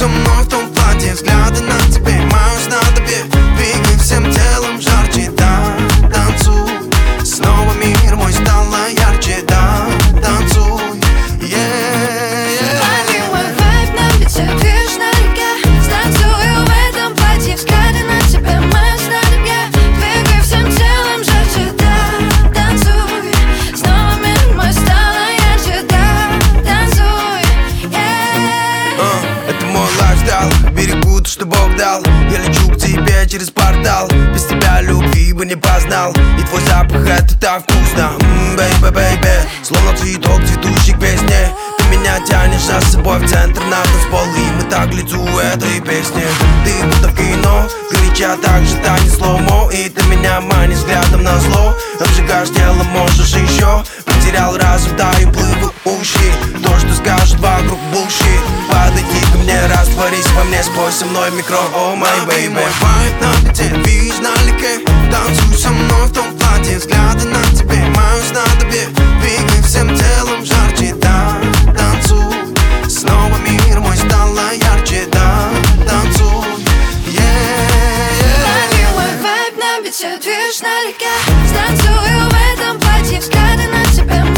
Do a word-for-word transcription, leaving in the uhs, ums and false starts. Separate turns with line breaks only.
со мной в том платье, взгляды на тебе, мое снадобье. Двигай всем телом жарче, да, танцуй. Снова мир мой стало ярче, да, танцуй.
Лови мой вайб, нам ведь все движ налегке. Станцую в этом платье, взгляды на тебе, мое снадобье. Двигай всем телом жарче, да, танцуй. Снова мир мой стало ярче, да, танцуй.
uh, Это мой лайфстайл, берегу то, что Бог дал. Я лечу к тебе через портал. Без тебя любви бы не познал. И твой запах, это так вкусно. Ммм, бэйбэ, бэйбэ. Словно цветок, цветущий к весне. Ты меня тянешь за собой в центр на танцпол. И мы так лету этой песни. Ты будто в кино, горяча так же танец слоумо. И ты меня манишь взглядом на зло. Обжигаешь тело, можешь еще. Потерял разум, да и плывущий. То, что скажут вокруг bullshit. Подойди ко мне, растворись во мне, спой со мной микро, о май бэйби. Мой вайб на бите, видишь налегке. Танцуй со мной в том платье, взгляды на тебе, мое снадобье. Двигай всем телом жарче, да, танцуй. Снова мир мой стало ярче, да, танцуй.
Лови мой вайб, на бите, движ налегке. Станцую в этом платье, взгляды на тебе,